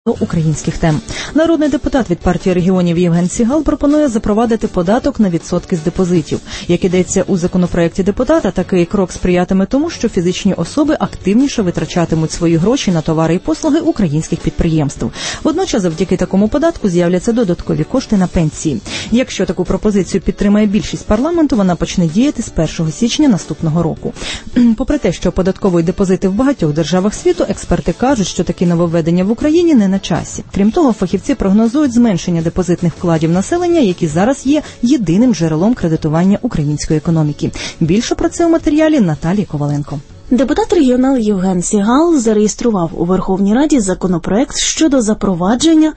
до українських тем. Народний депутат від партії регіонів Євген Сігал пропонує запровадити податок на відсотки з депозитів. Як ідеться у законопроекті депутата, такий крок сприятиме тому, що фізичні особи активніше витрачатимуть свої гроші на товари і послуги українських підприємств. Водночас, завдяки такому податку з'являться додаткові кошти на пенсії. Якщо таку пропозицію підтримає більшість парламенту, вона почне діяти з 1 січня наступного року. Попри те, що податкові депозити в багатьох державах світу, експерти кажуть, що такі нововведення в Україні не на часі. Крім того, фахівці прогнозують зменшення депозитних вкладів населення, які зараз є єдиним джерелом кредитування української економіки. Більше про це у матеріалі Наталії Коваленко. Депутат-регіонал Євген Сігал зареєстрував у Верховній Раді законопроект щодо запровадження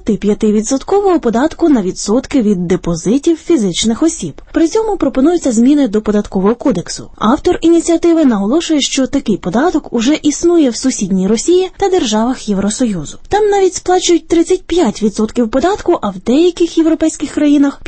25% податку на відсотки від депозитів фізичних осіб. При цьому пропонуються зміни до Податкового кодексу. Автор ініціативи наголошує, що такий податок уже існує в сусідній Росії та державах Євросоюзу. Там навіть сплачують 35% податку, а в деяких європейських країнах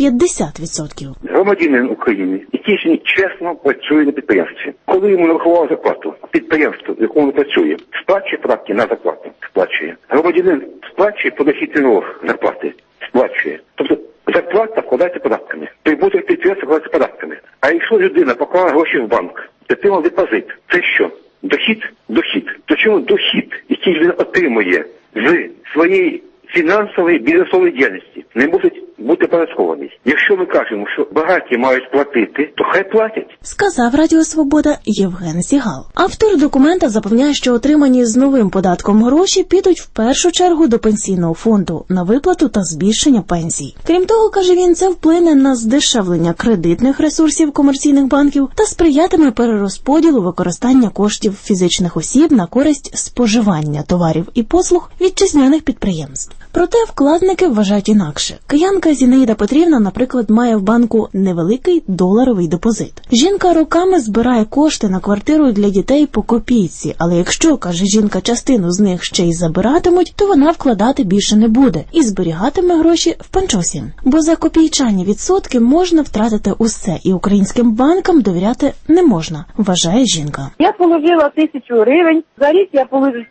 50%. Громадянин України, який чесно працює на підприємстві, коли йому нарахували зарплату, підприємство, в якому працює, сплачує податки на зарплату, сплачує. Громадянин сплачує подохідний налог зарплати, сплачує. Тобто зарплата вкладається податками, прибуток підприємства вкладається податками. А якщо людина поклала гроші в банк, отримала депозит, це що? Дохід? Дохід. То чому дохід, який він отримує з своєї фінансової бізнесової діяльності, не мусить бути оподаткований? Якщо ми кажемо, що багаті мають платити, то хай платять. Сказав Радіо Свобода Євген Сігал. Автор документа запевняє, що отримані з новим податком гроші підуть в першу чергу до пенсійного фонду на виплату та збільшення пенсій. Крім того, каже він, це вплине на здешевлення кредитних ресурсів комерційних банків та сприятиме перерозподілу використання коштів фізичних осіб на користь споживання товарів і послуг вітчизняних підприємств. Проте вкладники вважають інакше. Киянка Зінаїда Петрівна, наприклад, має в банку невеликий доларовий депозит. Жінка роками збирає кошти на квартиру для дітей по копійці, але якщо, каже жінка, частину з них ще й забиратимуть, то вона вкладати більше не буде і зберігатиме гроші в панчосі. Бо за копійчані відсотки можна втратити усе, і українським банкам довіряти не можна, вважає жінка. Я положила 1000 гривень, за рік я получу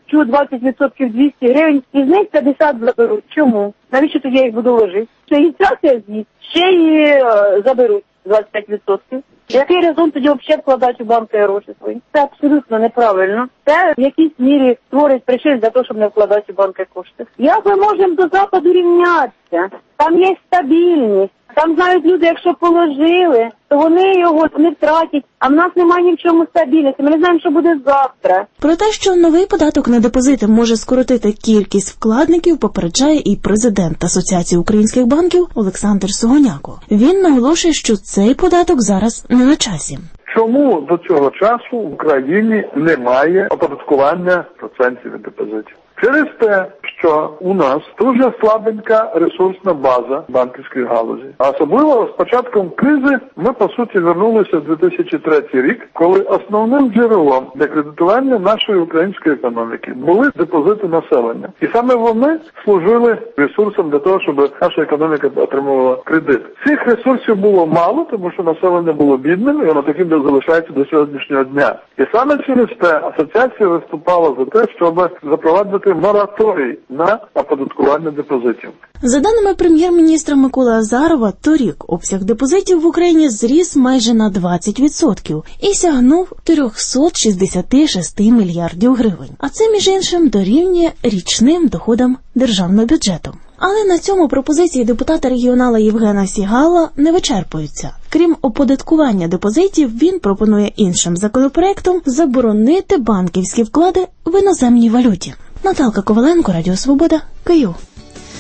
20% 200 гривень, і з них 50 заберуть. Чому? Навіщо тоді я їх буду ложити? Ще інфляція з'їсть, ще й заберуть 25%. Який резон тоді взагалі вкладати у банки гроші свої? Це абсолютно неправильно. Це в якійсь мірі створить причин для того, щоб не вкладати у банки кошти. Як ми можемо до Западу рівнятися? Там є стабільність. Там знають люди, якщо положили, то вони його не втратять, а в нас немає ні в чому стабільності. Ми не знаємо, що буде завтра. Про те, що новий податок на депозити може скоротити кількість вкладників, попереджає і президент Асоціації українських банків Олександр Сугоняко. Він наголошує, що цей податок зараз не на часі. Чому до цього часу в Україні немає оподаткування процентів від депозитів? Через те, що у нас дуже слабенька ресурсна база банківської галузі. А особливо з початком кризи ми, по суті, вернулися в 2003 рік, коли основним джерелом для кредитування нашої української економіки були депозити населення. І саме вони служили ресурсом для того, щоб наша економіка отримувала кредит. Цих ресурсів було мало, тому що населення було бідним, і воно таким залишається до сьогоднішнього дня. І саме через те асоціація виступала за те, щоб запровадити мораторій на оподаткування депозитів. За даними прем'єр-міністра Миколи Азарова, торік обсяг депозитів в Україні зріс майже на 20% і сягнув 366 мільярдів гривень. А це, між іншим, дорівнює річним доходам державного бюджету. Але на цьому пропозиції депутата-регіонала Євгена Сігала не вичерпуються. Крім оподаткування депозитів, він пропонує іншим законопроектом заборонити банківські вклади в іноземній валюті. Наталка Коваленко, Радіо Свобода, Київ.